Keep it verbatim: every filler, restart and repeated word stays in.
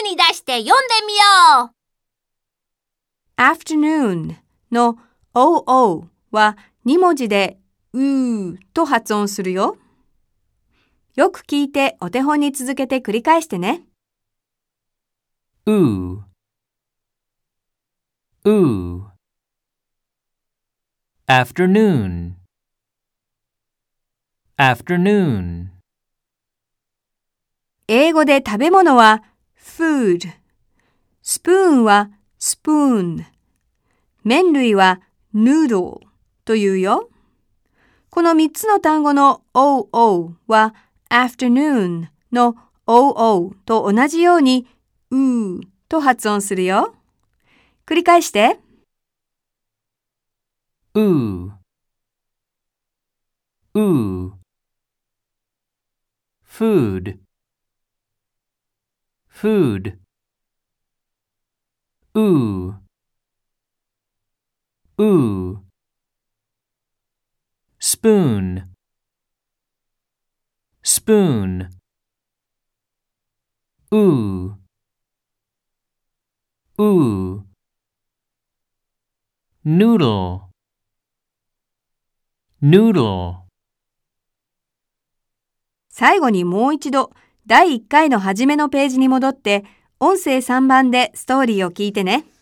に出して読んでみよう。 afternoon の オーオー はに文字でうーと発音するよ。よく聞いてお手本に続けて繰り返してね。 ooh, ooh. Afternoon, afternoon. 英語で食べ物は food、スプーンは spoon、麺類は noodle というよ。このみっつの単語の オーオー は afternoon の オーオー と同じようにうーと発音するよ。繰り返して。 ooh, ooh. Food, food. Ooh, ooh. Spoon, spoon. Ooh, ooh. Noodle, noodle. 最後にもう一度だいいっかいの初めのページに戻って音声さんばんでストーリーを聞いてね。